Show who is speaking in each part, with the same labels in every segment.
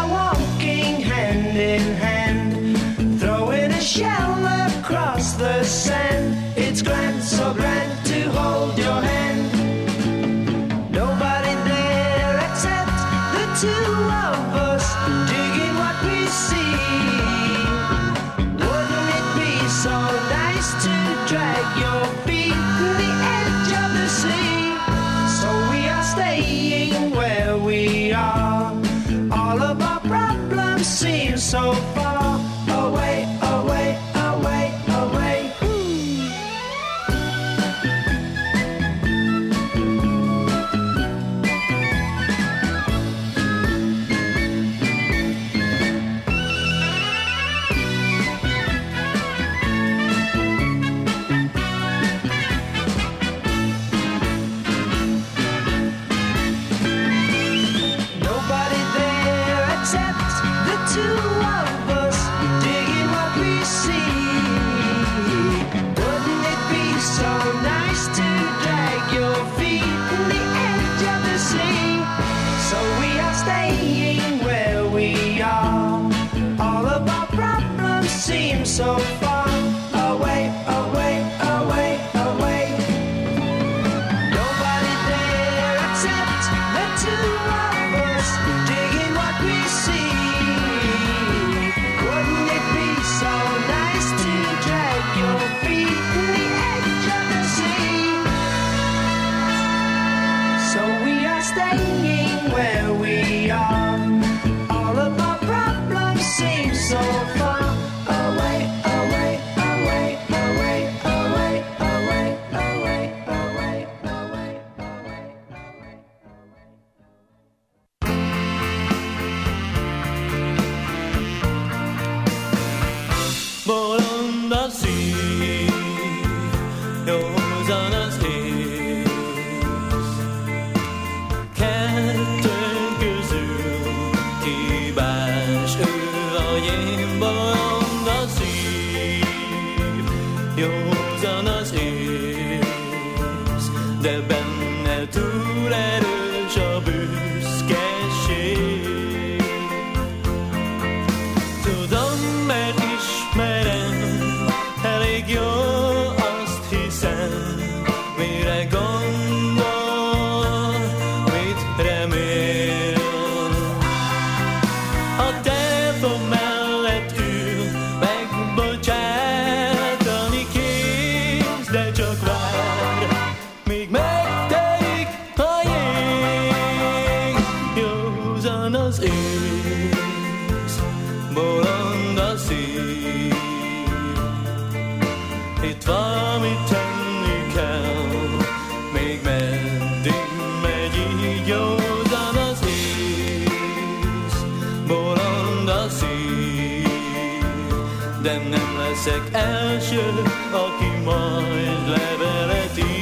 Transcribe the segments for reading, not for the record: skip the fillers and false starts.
Speaker 1: are walking hand in hand, throwing a shell across the sand. It's grand, so grand to hold your hand. Nobody there except the two of us, digging what we see. Wouldn't it be so nice to drag your feet to the edge of the sea? So we are staying where we are. All of our problems seem so far away, away, away, away. Nobody there except the two of us, digging what we see. Wouldn't it be so nice to drag your feet in the edge of the sea? So we are staying where we are. All of our problems seem so far away, away, away, away. Nobody there except the two of us, digging what we see. Wouldn't it be so nice to drag your feet to the edge of the sea? So we are staying where we are. All of our problems seem so far away, away, away, away, away, away, away, away, away, away, away.
Speaker 2: Bolond a szív, józan az ész. Kettőnk közül kibás ő vagy én. Bolond a szív, józan az ész, de benne túl erős a büszkeség. Tudom, mert ismerem, elég jó, azt hiszem, mire gondol, mit remél. A telefon mellett ül, megbocsátani kész, de csak vár, míg megtelik a jég. Józan az ész, bolond a szív. Itt valamit tenni kell, még meddig megy így. Józan az ész, bolond a szív, de nem leszek első, aki majd levelet ír.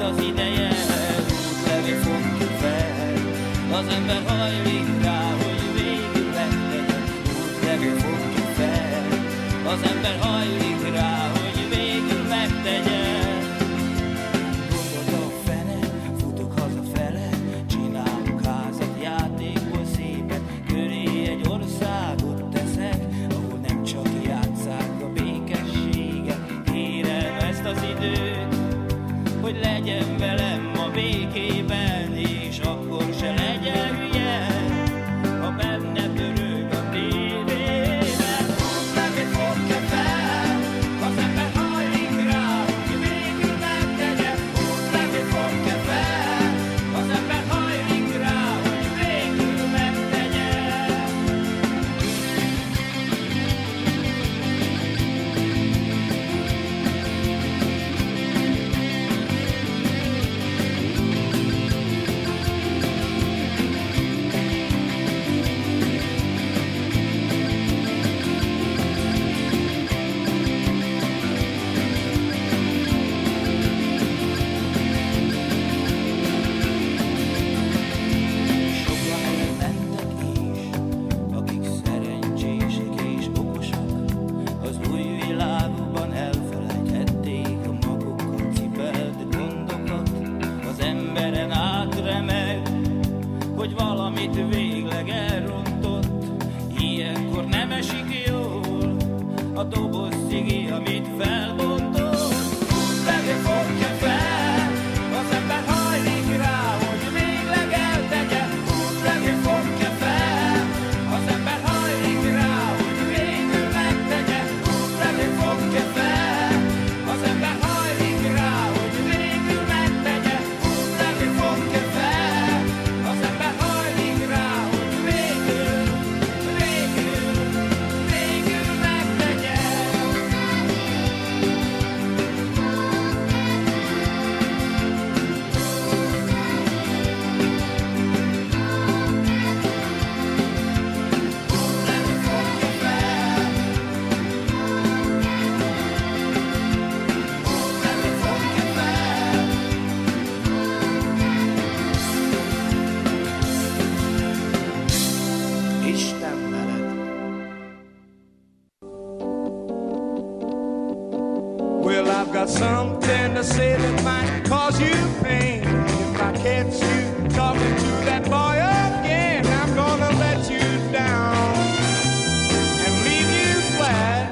Speaker 2: az ideje, útlevél fogjuk fel. Az ember hajlik rá, hogy végül megtegyen, útlevél fogjuk fel. Az ember hajlik rá, hogy végül megtegyen. Gondolta a fene, futok hazafele, csinálok házat, játékból szépet, köré egy országot teszek, ahol nem csak játsszák a békességet. Kérem ezt az időt, hogy legyen velem a békében, és akkor se legyen hülye, ha benne pörög a tévében. Útlevél fogja fel, az ember hajlik rá, hogy végül megtegye. Útlevél fogja fel, az ember hajlik rá, hogy végül megtegye. Sokan elmentek is, akik szerencsések és okosak, az új világban elfelejthették a magukkal cipelt gondokat. Az emberen átremeg, hogy valamit végleg elrontott, ilyenkor nem esik jól a doboz cigi, amit felbontott. Útlevél fogja fel, az ember hajlik rá, hogy végleg eltegye. Útlevél fogja fel, az ember hajlik rá, hogy végül megtegye. Útlevél fogja fel, az ember hajlik rá, hogy végül megtegye. Útlevél fogja fel, az ember hajlik rá, hogy végül megtegye.
Speaker 1: Isten veled. Well, I've got something to say that might cause you pain. If I catch you talking to that boy again, I'm gonna let you down and leave you flat.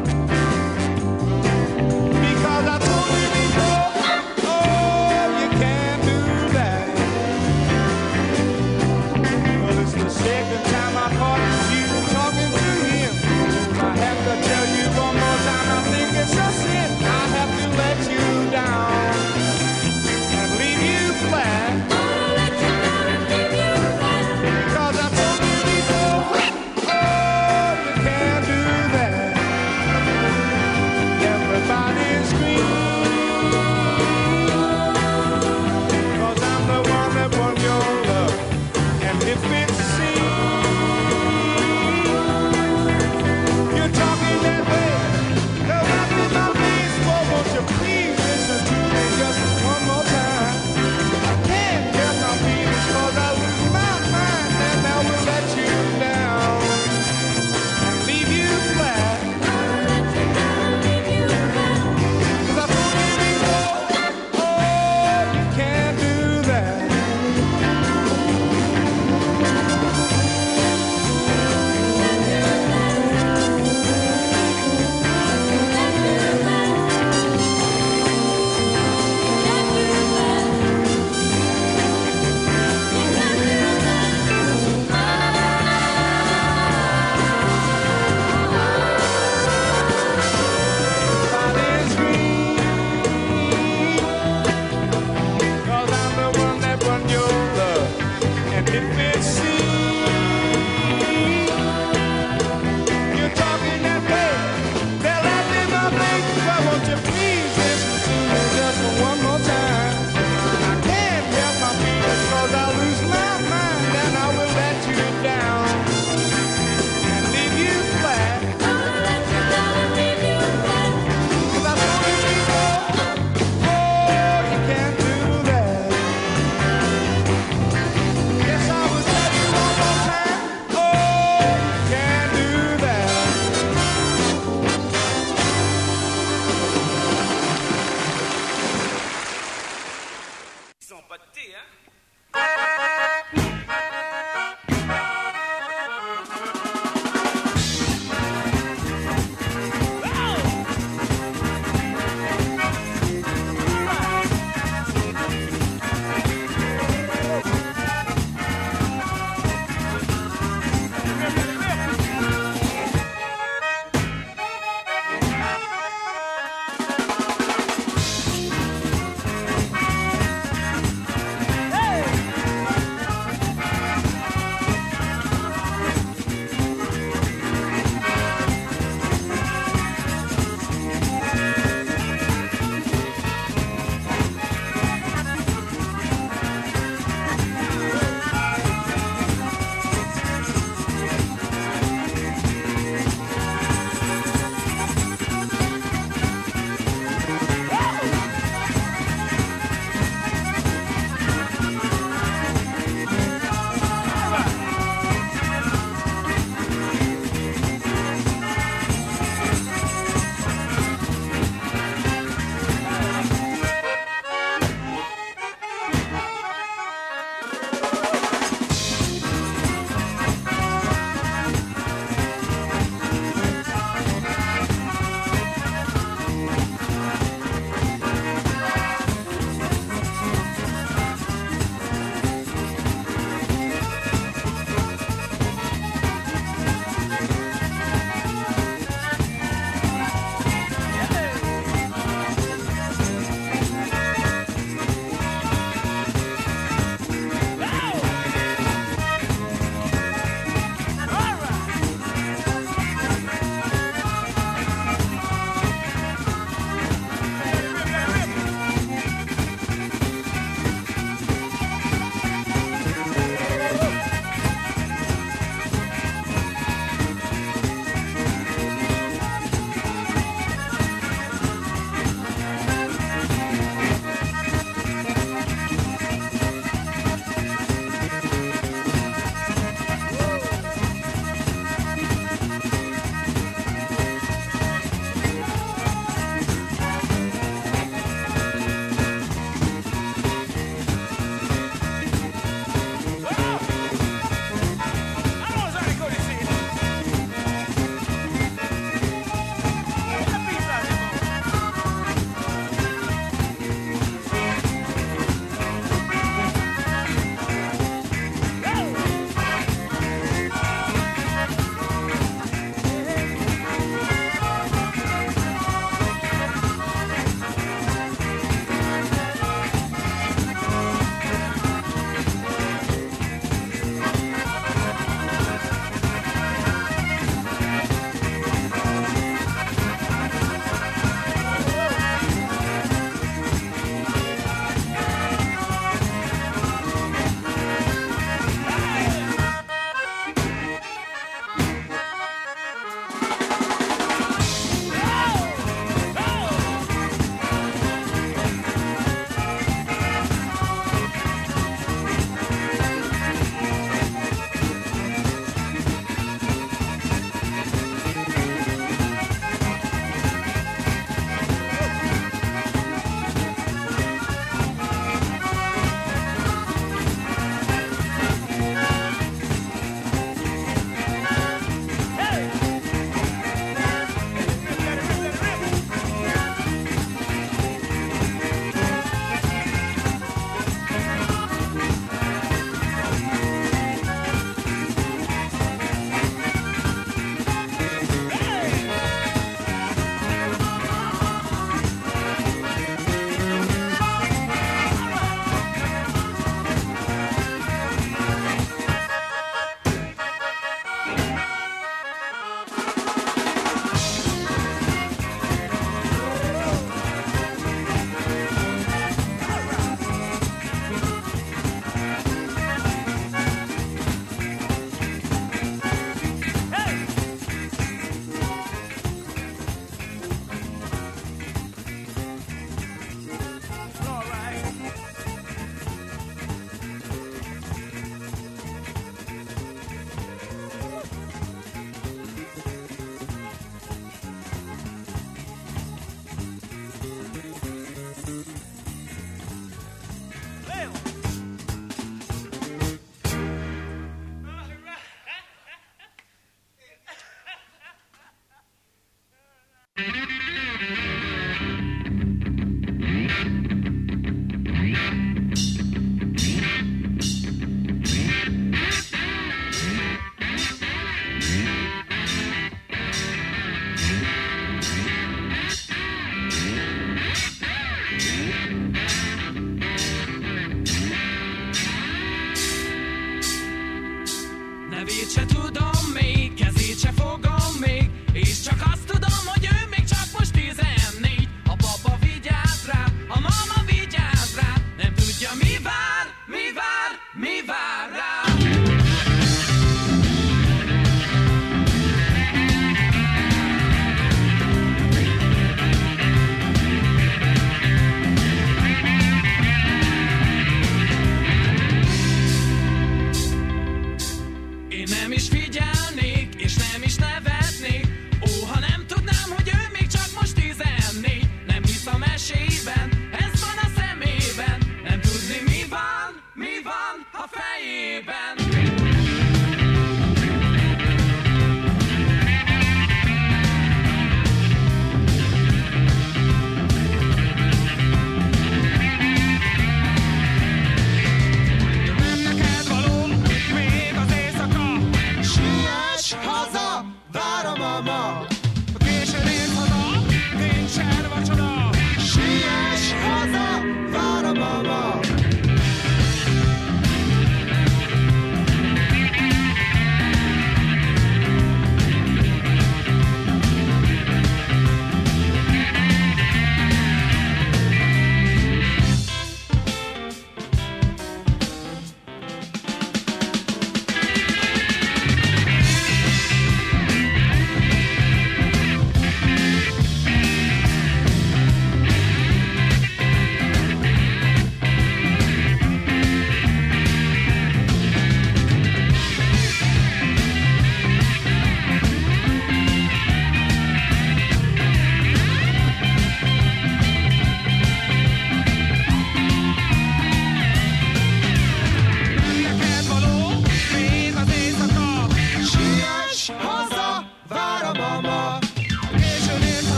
Speaker 1: Because I told you before, oh, you can't do that. Well, it's the second time I caught you talking to him. I have to tell you one more time, I think it's a sin. I have to let you down and leave you flat.
Speaker 3: Gonna let you down and leave you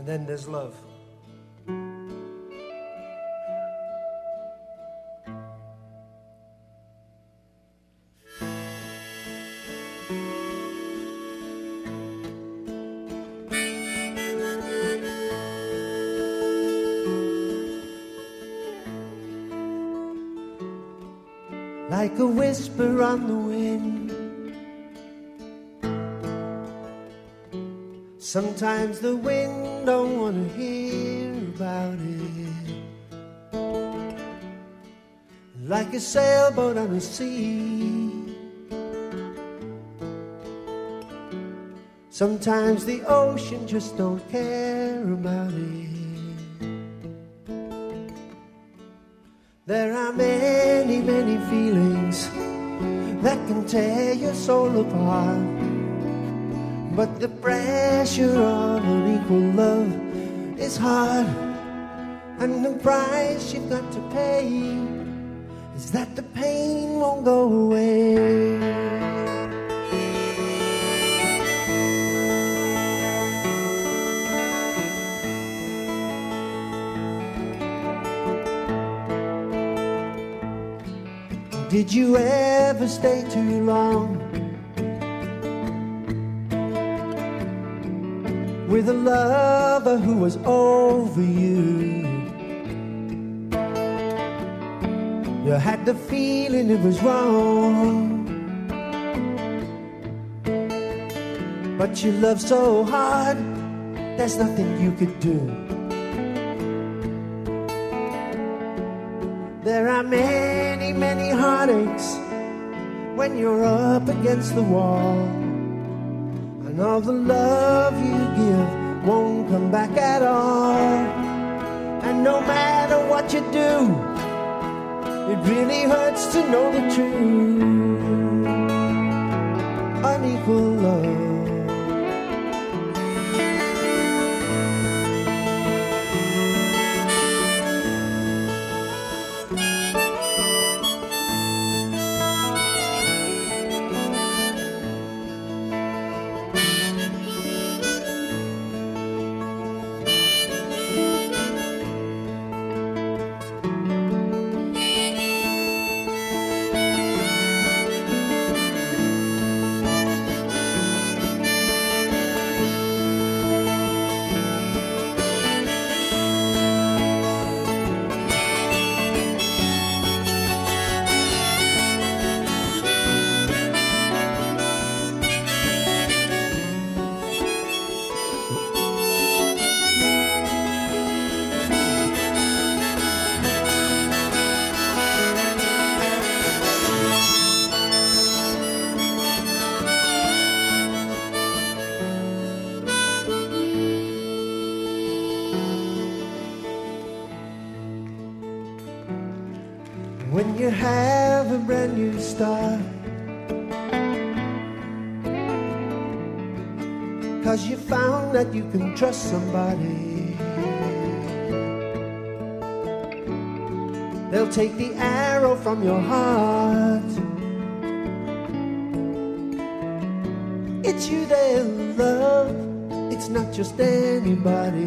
Speaker 1: And then there's love. Like a whisper on the wind, sometimes the wind don't want to hear about it. Like a sailboat on the sea, sometimes the ocean just don't care about it. There are many, many feelings that can tear your soul apart, but the pressure of unequal love is hard. And the price you've got to pay is that the pain won't go away. Did you ever stay too long with a lover who was over you? You had the feeling it was wrong, but you loved so hard, there's nothing you could do. There are many, many heartaches when you're up against the wall, and all the love you give won't come back at all. And no matter what you do, it really hurts to know the truth. Unequal love. When you have a brand new start, 'cause you found that you can trust somebody, they'll take the arrow from your heart. It's you they'll love, it's not just anybody.